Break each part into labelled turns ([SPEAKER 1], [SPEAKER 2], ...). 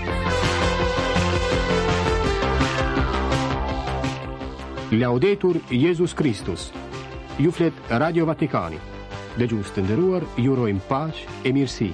[SPEAKER 1] Laudetur Jesus Christus. Ju flet Radio Vatikani. Dëgjues të nderuar, ju urojmë paqë e mirësi.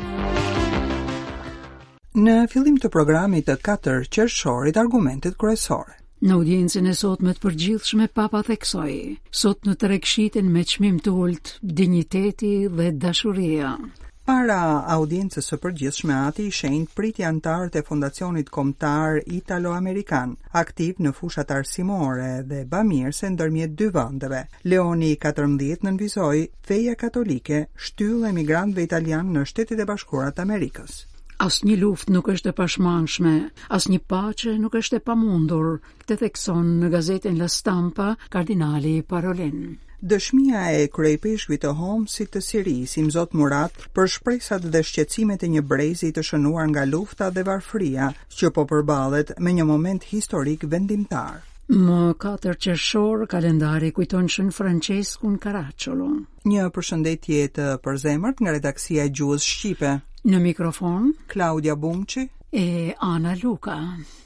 [SPEAKER 2] Në fillim të programit të 4 qershorit argumentet kryesore.
[SPEAKER 3] Në audiencën e sotme të përgjithshme Papa theksoi, sot në tregshitjen me çmim të ulët, dinjiteti dhe dashuria.
[SPEAKER 2] Para audiencës së përgjithshme ati i shenjtë priti anëtarët e Fondacionit Kombëtar Italo-Amerikan, aktiv në fushat arsimore dhe bamirëse ndërmjet dy vendeve. Leoni XIV nënvizoi feja katolike shtyll emigrantëve italianë në Shtetet e Bashkuara të Amerikës.
[SPEAKER 3] Asnjë luftë nuk është e pashmangshme, asnjë paqe nuk është e pamundur, këtë thekson në gazetën La Stampa kardinali Parolin.
[SPEAKER 2] Dëshmia e kryepeshkujt të Homsit të Sirisë, Imzot Murat, për shpresat dhe shqetësimet e një brezi të shënuar nga lufta dhe varfëria, që po përballet me një moment historik vendimtar.
[SPEAKER 3] Më 4 qershor, kalendari kujton Shën Franceskun Caracciolo.
[SPEAKER 2] Një përshëndetje të përzemërt nga redaksia e Gjuhës Shqipe.
[SPEAKER 3] Në mikrofon,
[SPEAKER 2] Claudia Bumçi
[SPEAKER 3] e Ana Luka.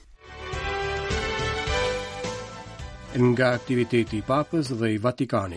[SPEAKER 1] Nga aktiviteti i Papës dhe i Vatikanit.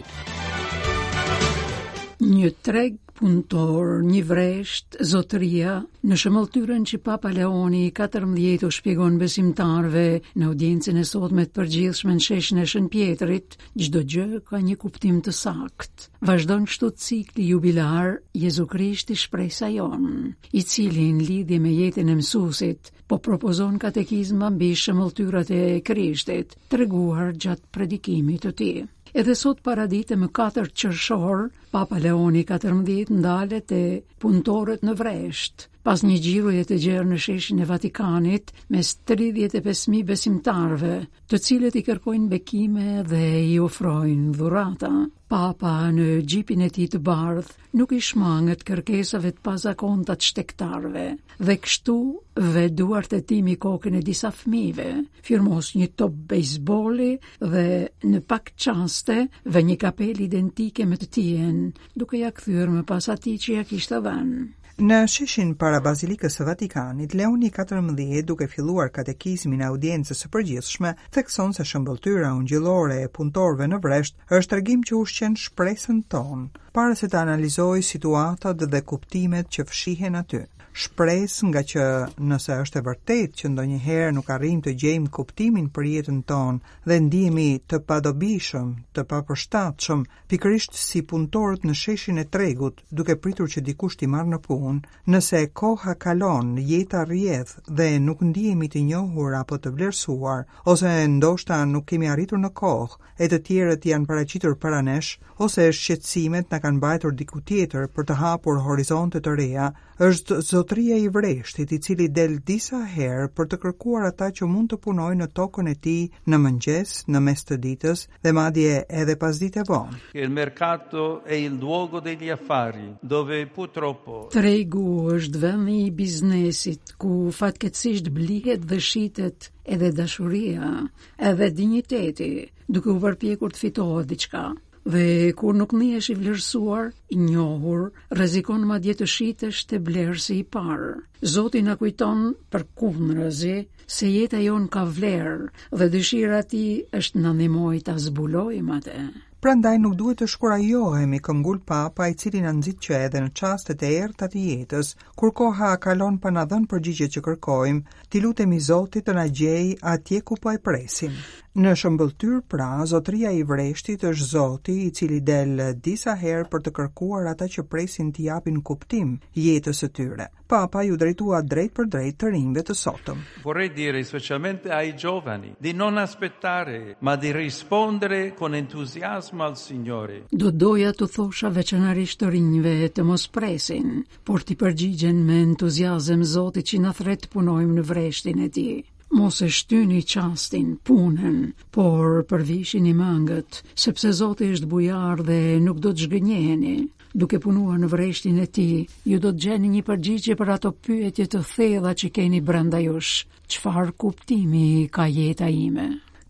[SPEAKER 3] Një treg punëtor, një vresht, zotëria, në shëmëlltyrën që Papa Leoni XIV u shpjegon besimtarve në audiencën e sotme të përgjithshme në sheshin e Shën Pjetrit, çdo gjë ka një kuptim të saktë. Vazhdon kështu cikli jubilar Jezu Krishti shpresa jon, i cili në lidhje me jetën e mësuesit po propozon katekizma mbi shëmëlltyrat e Krishtit, treguar gjatë predikimit të tij. Edhe sot paradite më 4 qershor, Papa Leoni XIV ndalet e punëtorët në vresht, pas një gjiroje të gjerë në sheshin e Vatikanit mes 35.000 besimtarve, të cilët i kërkojnë bekime dhe i ofrojnë dhurata. Papa në gjipin e tij të bardh nuk i shmanget kërkesave të pazakonta të shtektarve dhe kështu ve duart e tij mi kokën e disa fëmijëve, firmos një top bejsbolli dhe në pak çaste ve një kapel identike me të tijen, duke ja kthyer më pas atij që ja kishte dhënë.
[SPEAKER 2] Në sheshin para Bazilikës së Vatikanit, Leoni XIV, duke filluar katekizmin e audiencës së përgjithshme, thekson se shëmbëlltyra ungjillore e punëtorëve në vresht është tregim që ushqen shpresën tonë, para se të analizojë situatat dhe kuptimet që fshihen aty. Shpresë nga që nëse është e vërtet që ndonjëherë nuk arrijmë të gjejmë kuptimin për jetën tonë dhe ndihemi të padobishëm, të papërshtatshëm, pikërisht si punëtorët në sheshin e tregut, duke pritur që dikush t'i marrë në punë, nëse koha kalon, jeta rrjedh dhe nuk ndihemi të njohur apo të vlerësuar, ose ndoshta nuk kemi arritur në kohë, e të tjerët janë paraqitur para nesh, ose shqetësimet na kanë mbajtur diku tjetër për të hapur horizonte të reja, është zotëria i vreshtit, i cili del disa herë për të kërkuar ata që mund të punojnë në tokën e tij në mëngjes, në mes të ditës dhe madje edhe pas dite vonë.
[SPEAKER 4] Il mercato è il luogo degli affari, dove purtroppo
[SPEAKER 3] Tregu është vendi i biznesit ku fatkeqësisht blihet dhe shitet edhe dashuria, edhe dinjiteti, duke u përpjekur të fitohet diçka. Dhe kur nuk nihesh i vlerësuar, i njohur, rrezikon madje të shitesh te blerësi i parë. Zoti na kujton përkundërzi se jeta jon ka vlerë dhe dëshira e tij është na ndihmoj ta zbulojmë atë.
[SPEAKER 2] Prandaj nuk duhet të shkurajohemi, këmbgul Papa, i cili na nxit që edhe në çastet e errta të jetës, kur koha kalon pa na dhënë përgjigjet që kërkojmë, t'i lutemi Zotit të na gjejë atje ku po e presim. Në shëmbëlltyr pra, zotëria i vreshtit është Zoti i cili del disa herë për të kërkuar ata që presin t'i japin kuptim jetës së tyre. Papa ju drejtua drejt për drejt të rinjve të sotëm.
[SPEAKER 4] vorrei dire specialmente ai giovani di non aspettare, ma di rispondere con entusiasmo al Signore.
[SPEAKER 3] Do doja të thosha veçanërisht të rinjve të mos presin, por t'i përgjigjen me entuziazëm Zotit që na thret punojmë në vreshtin e tij. Mos e shtyni qastin, punën, por përvishin i mangët, sepse Zoti është bujar dhe nuk do të zhgënjeheni. Duke punuar në vreshtin e tij, ju do të gjeni një përgjigje për ato pyetje të thella që keni brenda jush. Çfarë kuptimi ka jeta ime?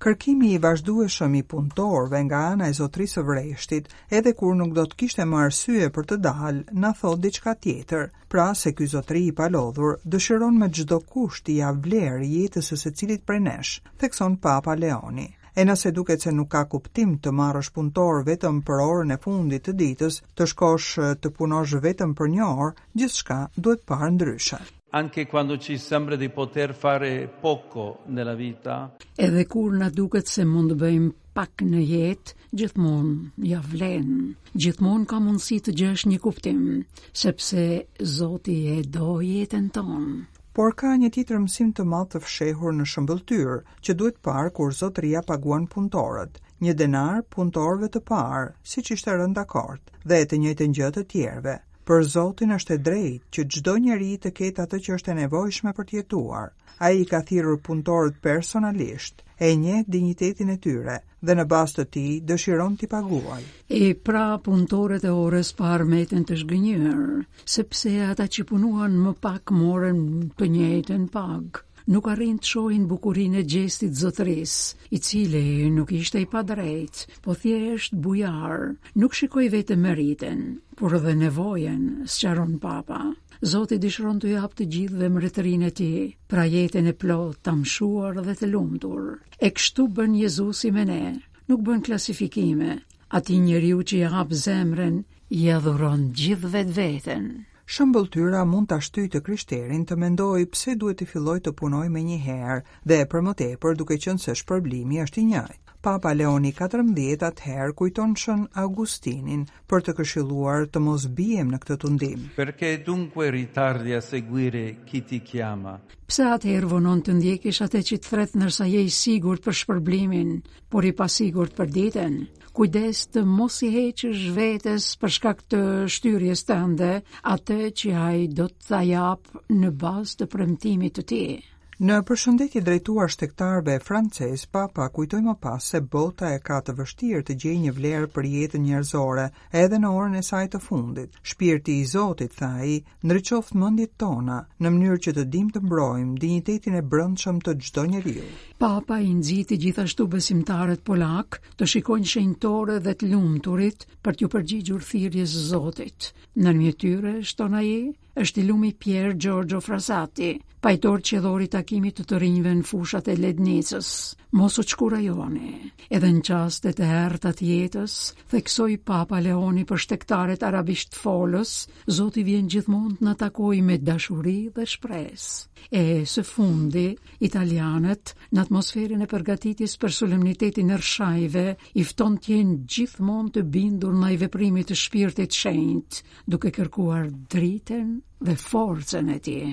[SPEAKER 2] Kërkimi I vazhdueshëm I punëtorëve nga ana e zotrisë së Vreshtit, edhe kur nuk do të kishte më arsye për të dalë, na thot diçka tjetër, pra se ky zotëri I palodhur dëshiron me çdo kusht I ia vlerë jetës së secilit prej nesh, thekson Papa Leoni. E nëse duket se nuk ka kuptim të marrësh punëtor vetëm për orën e fundit të ditës, të shkosh të punosh vetëm për një orë, gjithçka duhet parë ndryshe.
[SPEAKER 4] Anche quando ci sembra di poter fare poco nella vita.
[SPEAKER 3] Edhe kur na duket se mund të bëjmë pak në jetë, gjithmonë ja vlen. Gjithmonë ka mundësi të gjesh një kuptim, sepse Zoti e do jetën tonë.
[SPEAKER 2] Por ka një tjetër mësim të madh të fshehur në shëmbëltyr, që duhet parë kur zotëria paguan punëtorët. Një denar punëtorëve të parë, siç ishte rënë dakord, dhe të njëjtën gjë të tjerëve. Për Zotin është e drejtë që çdo njeri të ketë atë që është e nevojshme për të jetuar. Ai I ka thirrur punëtorët personalisht, e njeh dinjitetin e tyre dhe në bazë të tij dëshiron t'i paguajë.
[SPEAKER 3] E pra punëtorët e orës parë meten të zgënjur, sepse ata që punuan më pak morën të njëjtën pagë. Nuk arrin të shohin bukurinë e gjestit zotërisë, I cili nuk ishte I padrejt, po thjesht bujar. Nuk shikoi vetëm meritën, por edhe nevojën, sqaron Papa. Zoti dëshiron të jap të gjithëve mbretërinë e tij, pra jetën e plotë, të mshuar dhe të lumtur. E kështu bën Jezusi me ne, nuk bën klasifikime. Ati njeriu që I hap zemrën, I adhuron gjithë vetveten.
[SPEAKER 2] Shëmbëltyra mund ta shtyjë të krishterin të mendojë pse duhet të fillojë të punojë më një herë dhe për më tepër duke qenë se shpërblimi është I njëjtë. Papa Leoni XIV atëherë kujton Shën Augustinin për të këshilluar të mos bijem në këtë tundim.
[SPEAKER 4] Perché dunque ritardi a seguire chi ti chiama?
[SPEAKER 3] Pse atëherë vonon të ndjekish atë që të thret ndërsa je I sigurt për shpërblimin, por I pasigurt për ditën? Kujdes të mos I heqësh vetes për shkak të shtyrjes tënde atë që ai do të ta jap në bazë të premtimit të tij.
[SPEAKER 2] Në përshëndetje drejtuar shtektarëve francez, Papa kujtoi më pas se bota e ka të vështirë të gjejë një vlerë për jetën njerëzore, edhe në orën e saj të fundit. Shpirti I Zotit, tha ai, ndriçoft mendjet tona në mënyrë që të dimë të mbrojmë dinjitetin e brendshëm të çdo njeriu. Papa
[SPEAKER 3] I nxiti gjithashtu besimtarët polak të shikojnë shenjtore dhe të lumturit për t'u përgjigjur thirrjes së Zotit. Ndërmjet tyre, shton ai, është I lumi Pier Giorgio Frassati, pajtor qellori takimit të rinjve në fushat e Lednicës. Mos u çkurajoni. Edhe në çastet e errta të jetës, theksoi Papa Leoni për shtektarët arabisht folës, Zoti vjen gjithmonë të na takojë me dashuri dhe shpresë. E së fundi, italianët, në atmosferën e përgatitjes për solemnitetin e rshajve, I fton të jenë gjithmonë të bindur ndaj veprimit të shpirtit shenjtë, duke kërkuar dritën dhe forcën e tij.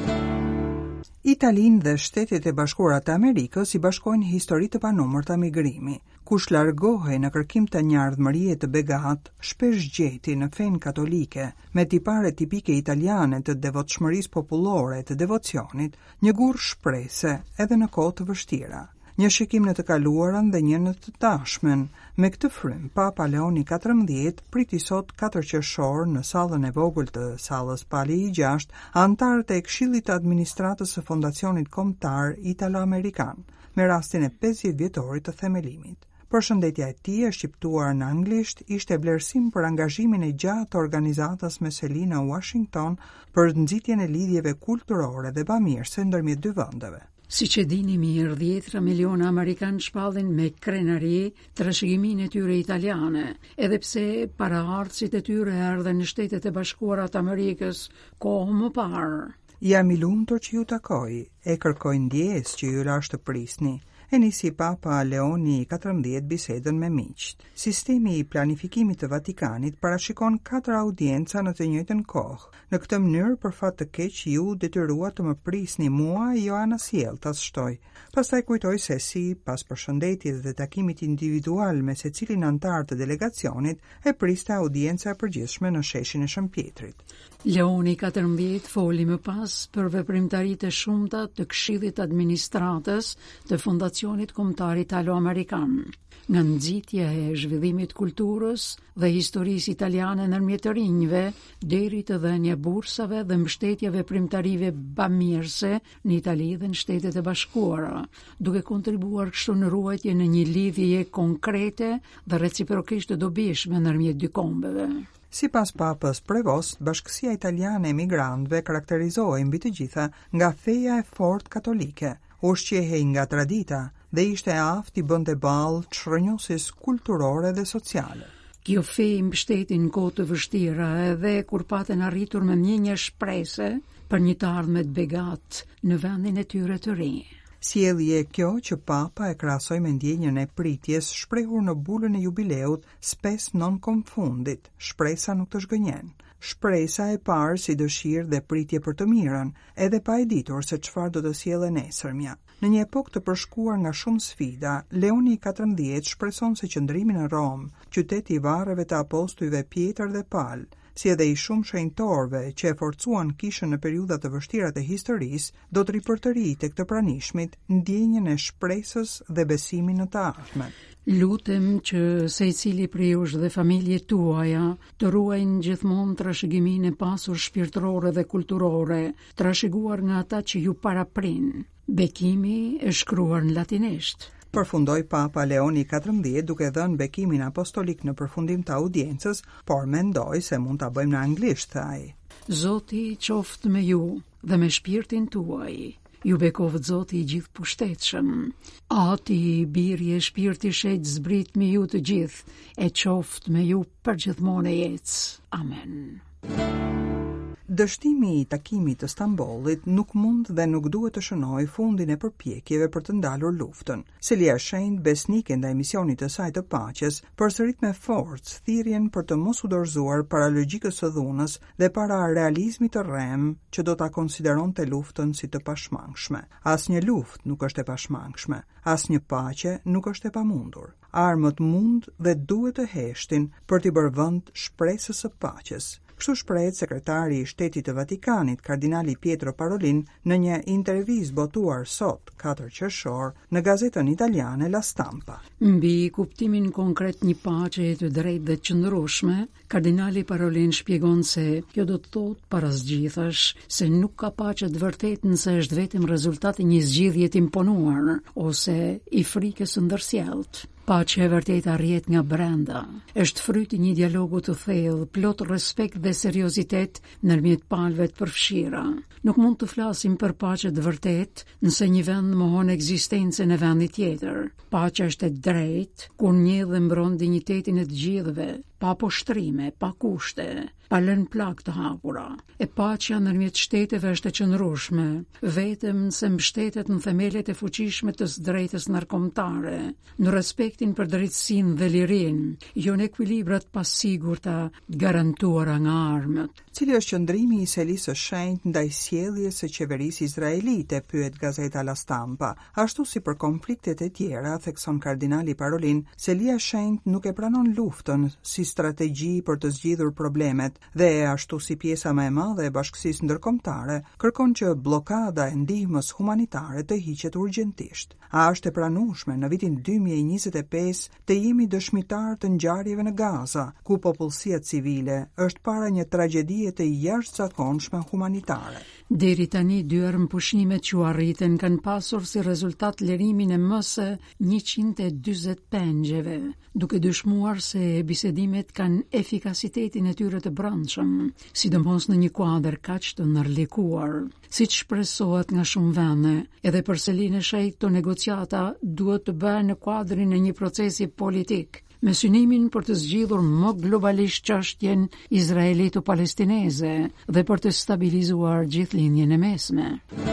[SPEAKER 2] Italinë dhe Shtetet e Bashkuara të Amerikës I bashkojnë histori të panumër të migrimi. Kush largohej në kërkim të një ardhmërie të begat, shpesh gjeti në fenë katolike, me tipare tipike italiane të devotshmërisë popullore të devocionit, një gur shprese edhe në kohë të vështira. Një shikim në të kaluarën dhe një në të tashmen. Me këtë frym, Papa Leoni XIV priti sot 4 qershor në sallën e vogël të sallës Pali I 6, antarët e Këshillit të Administratës së Fondacionit Kombëtar Italo-Amerikan, me rastin e 50 vjetorit të themelimit. Përshëndetja e tij e shqiptuar në anglisht ishte vlerësim për angazhimin e gjatë të organizatës meseli në Washington për nxitjen e lidhjeve kulturore dhe bamirëse ndërmjet dy vendeve.
[SPEAKER 3] Siç e dini mirë, 10 miliona amerikanë shpallin me krenari trashëgiminë e tyre italiane, edhe pse paraardhësit e tyre erdhen në Shtetet e Bashkuara të Amerikës kohë më parë.
[SPEAKER 2] Jam I lumtur që ju takoj, e kërkoj ndjes që ju lash të prisni. E nisi Papa Leoni XIV bisedën me miqt. Sistemi I planifikimit të Vatikanit parashikon 4 audienca në të njëjtën kohë. Në këtë mënyrë, për fat të keq, ju detyruat të më prisni mua, Joana Sjeltas, shtoj. Pastaj kujtoi se si, pas përshëndetjes dhe takimit individual me secilin antar të delegacionit, e priste audienca e përgjithshme në sheshin e Shëmpjetrit.
[SPEAKER 3] Leoni XIV foli më pas për veprimtaritë e shumta të Këshillit Administratës të Fondacionit Misionit Kombëtar Italo-Amerikan, nga nxitja e zhvillimit kulturës dhe historisë italiane ndërmjet të rinjve, deri të dhënia bursave dhe mbështetjeve primtarive bamirëse në Itali dhe në Shtetet e Bashkuara, duke kontribuar kështu në ruajtje në një lidhje konkrete dhe reciprokisht të dobishme ndërmjet dy kombeve.
[SPEAKER 2] Sipas Papës Prevost, Bashkësia Italiane e Migrantëve karakterizohej mbi të gjitha nga feja e fortë katolike, ushqehej nga tradita dhe ishte aftë i bënte ballë çrrënjosjes kulturore dhe sociale.
[SPEAKER 3] Kjo fe i mbështeti në kohë të vështira edhe kur paten arritur me mjenja shprese për një të ardhme të begat në vendin e tyre të ri.
[SPEAKER 2] Sjellje kjo që Papa e krahasoi me ndjenjën e pritjes shprehur në bulën e jubileut spes non confundit, shpresa nuk të zhgënjen. Shpresa e parë si dëshirë dhe pritje për të mirën, edhe pa e ditur se çfarë do të sjellë nesërmja. Në një epokë të përshkuar nga shumë sfida, Leoni XIV shpreson se qëndrimi në Rom, qyteti i varreve të apostujve Pjetër dhe Pal, si edhe i shumë shenjtorëve që e forcuan kishën në periudha të vështira të historisë, do të ripërtërijë tek të pranishmit ndjenjën e shpresës dhe besimin në të ardhmen.
[SPEAKER 3] Lutem që secili prej jush dhe familjet tuaja të ruajnë gjithmonë trashëgiminë e pasur shpirtërore dhe kulturore, trashëguar nga ata që ju paraprin. Bekimi e shkruar në latinisht.
[SPEAKER 2] Përfundoi Papa Leoni XIV duke dhënë bekimin apostolik në përfundim të audiencës, por mendoi se mund ta bëjmë në anglisht, tha ai.
[SPEAKER 3] Zoti qoftë me ju dhe me shpirtin tuaj. Ju bekovët Zoti i gjithë pushtetshëm. Ati birje shpirti shenjtë zbrit me ju të gjithë, e qoftë me ju përgjithmonë e jetës. Amen.
[SPEAKER 2] Dështimi i takimit të Stambollit nuk mund dhe nuk duhet të shënojë fundin e përpjekjeve për të ndalur luftën. Selia e Shenjtë, besnike ndaj misionit të saj të paqes, përsërit me forcë thirrjen për të mos u dorëzuar para logjikës së dhunës dhe para realizmit të rrem që do ta konsideronte luftën si të pashmangshme. Asnjë luftë nuk është e pashmangshme, asnjë paqe nuk është e pamundur. Armët mund dhe duhet të heshtin për t'i bërë vend shpresës së paqes. Kështu shprehet sekretari i Shtetit të Vatikanit, kardinali Pietro Parolin, në një intervistë botuar sot, 4 qershor, në gazetën italiane La Stampa.
[SPEAKER 3] Mbi kuptimin konkret një paqe të drejtë dhe qëndrueshme, kardinali Parolin shpjegon se kjo do të thotë parasgjithash se nuk ka paqe të vërtetë nëse është vetëm rezultati i një zgjidhje të imponuar ose i frikës së ndërsjellët. Paqja e vërtetë arrihet nga brenda. Është fryti një dialogu të thellë, plot respekt dhe seriozitet ndërmjet palëve të përfshira. Nuk mund të flasim për paqe të vërtetë nëse një vend mohon ekzistencën e vendit tjetër. Paqja është e drejtë kur njeh dhe mbron dinjitetin e të gjithëve, pa poshtrime, pa kushte, pa lënë plak të hapura. E paqja ndërmjet shteteve është e qëndrueshme, vetëm se mbështetet në themelet e fuqishme të së drejtës ndërkombëtare, në respektin për drejtësinë dhe lirinë, jo në ekuilibrat pasigurta garantuara nga armët.
[SPEAKER 2] Cili është qëndrimi i Selisë së Shenjtë ndaj sjelljes së qeverisë izraelite, pyet gazeta La Stampa. Ashtu si për konfliktet e tjera, thekson kardinali Parolin, Selia e Shenjtë nuk e pranon luftën si strategji për të zgjidhur problemet dhe ashtu si pjesa më e madhe e bashkësisë ndërkombëtare kërkon që bllokada e ndihmës humanitare të hiqet urgjentisht. A është e pranueshme në vitin 2025 të jemi dëshmitar të ngjarjeve në Gaza, ku popullsia civile është para një tragjedie të jashtëzakonshme humanitare.
[SPEAKER 3] Deri tani dy armëpushime që u arritën kanë pasur si rezultat lirimin e më së 140 pengjeve, duke dëshmuar se bisedimet kanë efikasitetin e tyre të brendshëm, sidomos në një kuadër kaq të ndërlikuar. Siç shpresohet nga shumë vende, edhe për Selinë e Shenjtë këto negociata duhet të bëhen në kuadrin e një procesi politik, me synimin për të zgjidhur më globalisht çështjen izraelito-palestineze dhe për të stabilizuar gjithë linjën e mesme.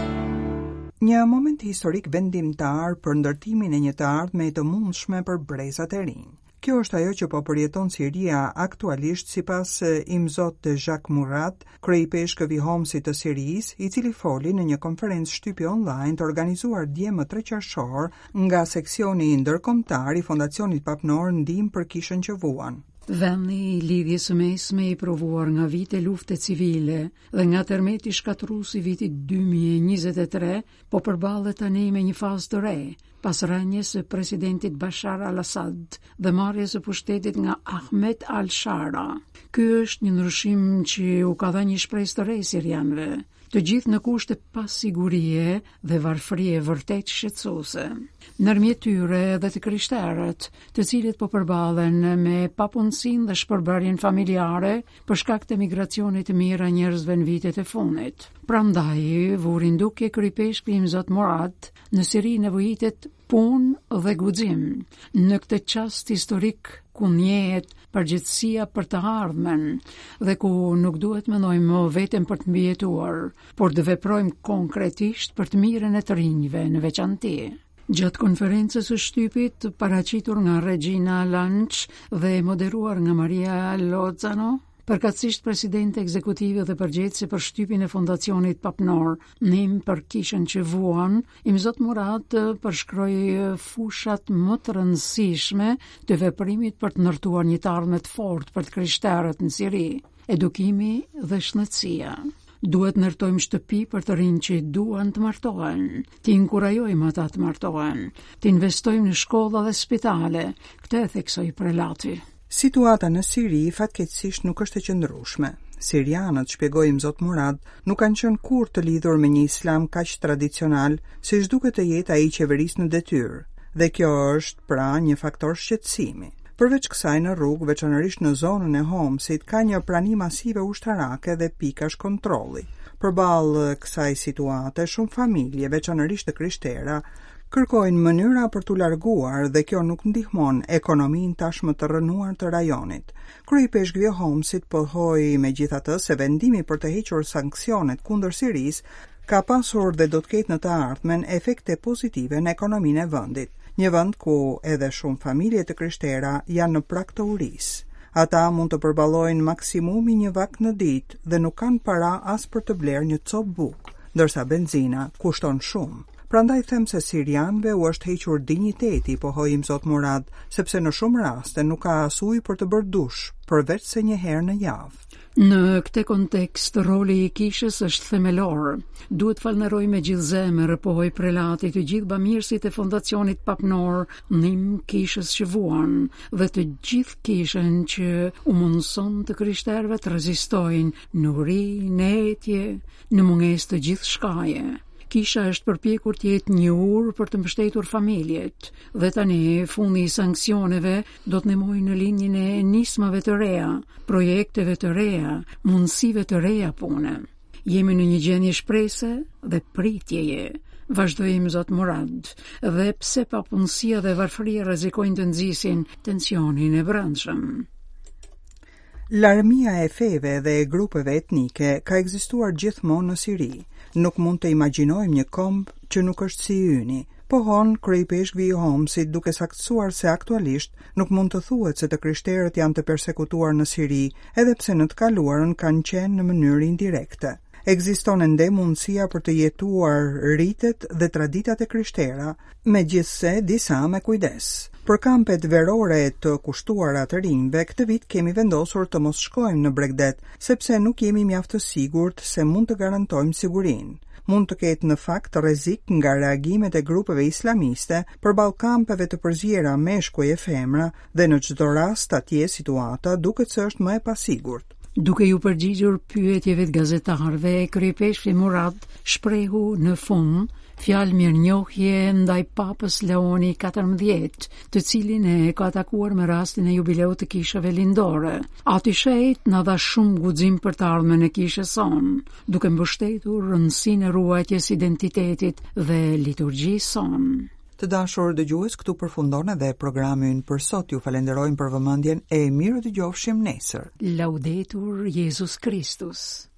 [SPEAKER 2] Një moment historik vendimtar për ndërtimin e një të ardhme të mundshme për brezat e rinj. Kjo është ajo që po përjeton Siria aktualisht sipas imzot Jacques Murat, kryepeshkëvi Homsit të Sirisë, i cili foli në një konferencë shtypje online të organizuar dje më 3 qershor nga seksioni ndërkombëtar i Fondacionit Papnor Ndihmë për Kishën që Vuan.
[SPEAKER 3] Vendi i lidhjes së mesme i provuar nga vite lufte civile dhe nga tërmeti shkatërrues i vitit 2023, po përballet tani me një fazë të re, pas rënies së presidentit Bashar al-Assad dhe marrjes së pushtetit nga Ahmed al-Shara. Ky është një ndryshim që u ka dhënë një shpresë të re sirianëve, të gjithë në kushte pasigurie dhe varfërie vërtet shqetësuese. Ndërmjet tyre dhe të krishterët, të cilët po përballen me papunësinë dhe shpërbërjen familjare për shkak të migracionit të mirë njerëzve në vitet e fundit. Prandaj, vurin duke krypeshkli Imzot Murad, në Siri nevojitet punë dhe guxim. Në këtë çast historik ku njehet përgjegjësia për të ardhmen dhe ku nuk duhet mendojmë vetëm për të mbijetuar, por të veprojmë konkretisht për të mirën e të rinjve në veçanti. Gjatë konferencës së shtypit, paraqitur nga Regina Lanç dhe moderuar nga Maria Lozano, përkatësisht presidente ekzekutive dhe përgjegjëse për shtypin e fondacionit papnor Nim për kishën që vuan, Imzot Murad përshkroi fushat më të rëndësishme të veprimit për të ndërtuar një të ardhme të fortë për të krishterët në Siri: edukimi dhe shëndetësia. Duhet ndërtojmë shtëpi për të rinj që duan të martohen, të inkurajojmë ata të martohen, të investojmë në shkolla dhe spitale, këtë e theksoi prelati.
[SPEAKER 2] Situata në Siri fatkeqësisht nuk është e qëndrueshme. Sirianët, shpjegoi Imzot Murad, nuk kanë qenë kurrë të lidhur me një islam kaq tradicional siç duket të jetë ai qeverisë në detyrë, dhe kjo është pra një faktor shqetësimi. Përveç kësaj, në rrugë, veçanërisht në zonën e Homsit, ka një prani masive ushtarake dhe pikash kontrolli. Përballë kësaj situate, shumë familje, veçanërisht të krishtera, kërkojnë mënyra për t'u larguar dhe kjo nuk ndihmon ekonominë tashmë të rrënuar të rajonit. Kryepeshkvi i Homsit pohoi megjithatë se vendimi për të hequr sanksionet kundër Sirisë ka pasur dhe do të ketë në të ardhmen efekte pozitive në ekonominë e vendit, një vend ku edhe shumë familje të krishtera janë në prag të urisë. Ata mund të përballojnë maksimumi një vak në ditë dhe nuk kanë para as për të blerë një copë bukë, ndërsa benzina kushton shumë. Prandaj them se sirianëve u është hequr dinjiteti, pohoi Imzot Murad, sepse në shumë raste nuk ka as ujë për të bërë dush, përveç se një herë në javë.
[SPEAKER 3] Në këtë kontekst, roli i kishës është themelor. Duhet falënderoj me gjithë zemër, pohoi prelati, të gjithë bamirësit e fondacionit papnor Nim kishës që vuan dhe të gjithë kishën që u mundson të krishterëve të rezistojnë në uri, në etje, në mungesë të gjithë shkaje. Kisha është përpjekur të jetë një urë për të mbështetur familjet, dhe tani fundi i sanksioneve do të ndihmojë në linjën e nismave të reja, projekteve të reja, mundësive të reja pune. Jemi në një gjendje shprese dhe pritjeje, vazhdoi Imzot Murad, dhe pse papunësia dhe varfëria rrezikojnë të nxisin tensionin e brendshëm.
[SPEAKER 2] Larmia e feve dhe e grupeve etnike ka ekzistuar gjithmonë në Siri. Nuk mund të imagjinojmë një komb që nuk është si yni. Pohon kryepeshkvi i Homsit, duke saktësuar se aktualisht nuk mund të thuhet se të krishterët janë të persekutuar në Siri, edhe pse në të kaluarën kanë qenë në mënyrë indirekte. Ekziston ende mundësia për të jetuar ritet dhe traditat e krishtera, megjithse disa me kujdes. Për kampet verore të kushtuara të rinjve, këtë vit kemi vendosur të mos shkojmë në Bregdet, sepse nuk jemi mjaft të sigurt se mund të garantojmë sigurinë. Mund të ketë në fakt rrezik nga reagimet e grupeve islamiste përballë kampeve të përzjera meshkuj e femra, dhe në çdo rast atje situata duket se është më e pasigurt.
[SPEAKER 3] Duke ju përgjigjur pyetjeve të gazetarëve, kryepeshkvi Murad shprehu në fund fjalë mirënjohje ndaj Papës Leoni XIV, të cilin e ka takuar me rastin e jubileut të kishave lindore. Ati shejt na dha shumë guxim për të ardhmen e kishës sonë, duke mbështetur rëndësinë e ruajtjes identitetit dhe liturgjisë sonë.
[SPEAKER 2] Të dashur dëgjues, këtu përfundon edhe programi ynë për sot. Ju falenderojmë për vëmendjen e mirë dëgjofshim nesër.
[SPEAKER 3] Laudetur Jesus Christus.